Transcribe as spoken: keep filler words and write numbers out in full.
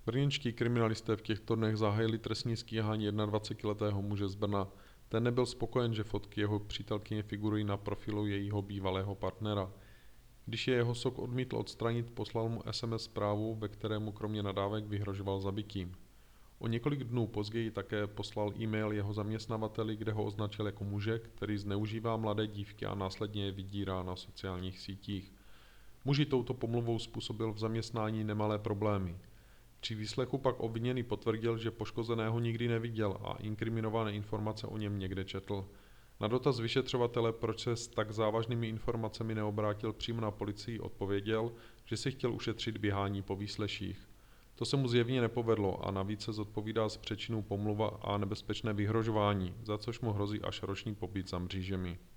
Brněnští kriminalisté v těchto dnech zahájili trestní stíhání jednadvacetiletého muže z Brna. Ten nebyl spokojen, že fotky jeho přítelkyně figurují na profilu jejího bývalého partnera. Když je jeho sok odmítl odstranit, poslal mu es em es zprávu, ve kterému kromě nadávek vyhrožoval zabitím. O několik dnů později také poslal e-mail jeho zaměstnavateli, kde ho označil jako muže, který zneužívá mladé dívky a následně je vydírá na sociálních sítích. Muži touto pomluvou způsobil v zaměstnání nemalé problémy. Při výslechu pak obviněný potvrdil, že poškozeného nikdy neviděl a inkriminované informace o něm někde četl. Na dotaz vyšetřovatele, proč se s tak závažnými informacemi neobrátil přímo na policii, odpověděl, že si chtěl ušetřit běhání po výsleších. To se mu zjevně nepovedlo a navíc se zodpovídá z přečinu pomluva a nebezpečné vyhrožování, za což mu hrozí až roční pobyt za mřížemi.